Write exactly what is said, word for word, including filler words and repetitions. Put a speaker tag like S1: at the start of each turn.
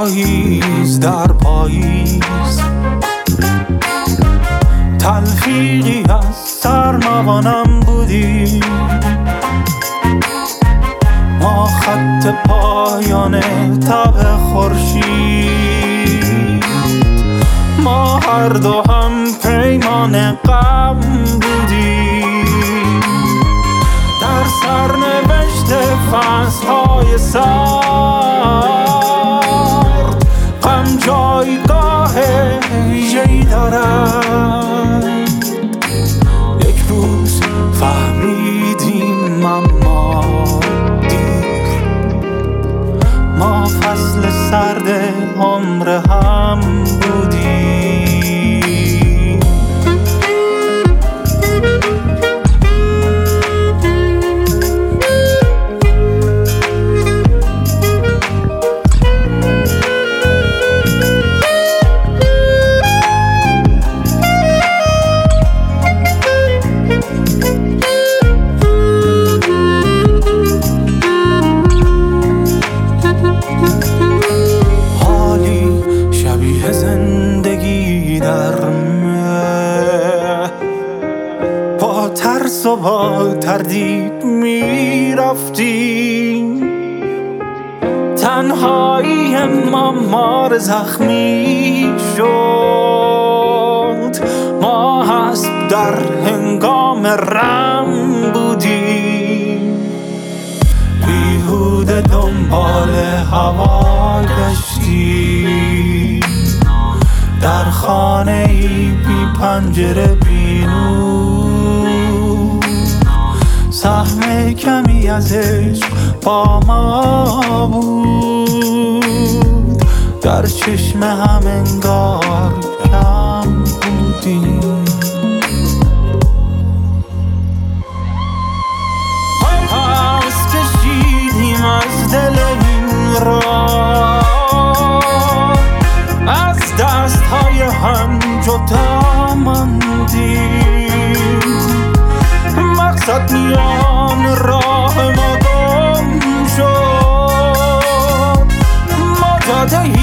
S1: پاییز در پاییز، تلفیقی از سرموانم بودی. ما خط پایان تب خورشید، ما هر دو هم پیمان غم بودیم. در سرنوشت فصل‌های سرد غم جایگاه ویژه‌ای دارد. یک روز فهمیدیم اما دیر، ما فصل سرد عمر هم بودیم. ترس و با تردید می رفتیم، تنهایی ما مار زخمی شد. ما اسب در هنگام رم بودیم، بیهوده دنبال هوا گشتیم. در خانه ای بی پنجره بی نور، سهم کمی از عشق با ما بود. در چشم هم انگار کم بودیم. پس کشیدیم از دل این راه، از دستهای هم جدا ماندیم. مقصد میان راه ما گم شد، ما جاده